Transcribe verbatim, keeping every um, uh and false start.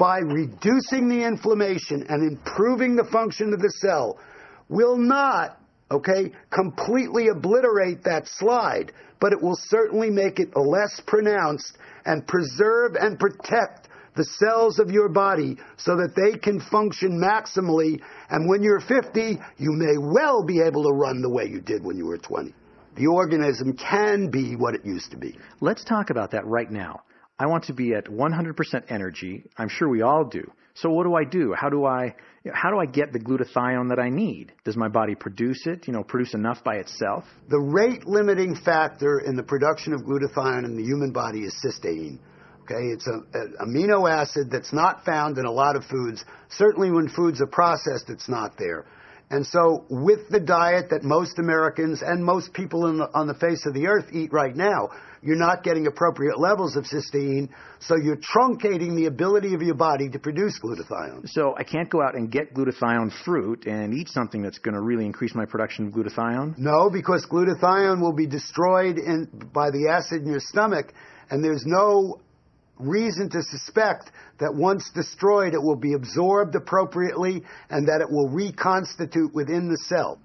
by reducing the inflammation and improving the function of the cell, will not, okay, completely obliterate that slide, but it will certainly make it less pronounced and preserve and protect the cells of your body so that they can function maximally. And when you're fifty, you may well be able to run the way you did when you were twenty. The organism can be what it used to be. Let's talk about that right now. I want to be at one hundred percent energy. I'm sure we all do. So what do I do? How do I, how do I get the glutathione that I need? Does my body produce it, you know, produce enough by itself? The rate limiting factor in the production of glutathione in the human body is cysteine. Okay, it's an amino acid that's not found in a lot of foods. Certainly when foods are processed, it's not there. And so with the diet that most Americans and most people in the, on the face of the earth eat right now, you're not getting appropriate levels of cysteine, so you're truncating the ability of your body to produce glutathione. So I can't go out and get glutathione fruit and eat something that's going to really increase my production of glutathione? No, because glutathione will be destroyed in, by the acid in your stomach, and there's no reason to suspect that once destroyed, it will be absorbed appropriately and that it will reconstitute within the cell.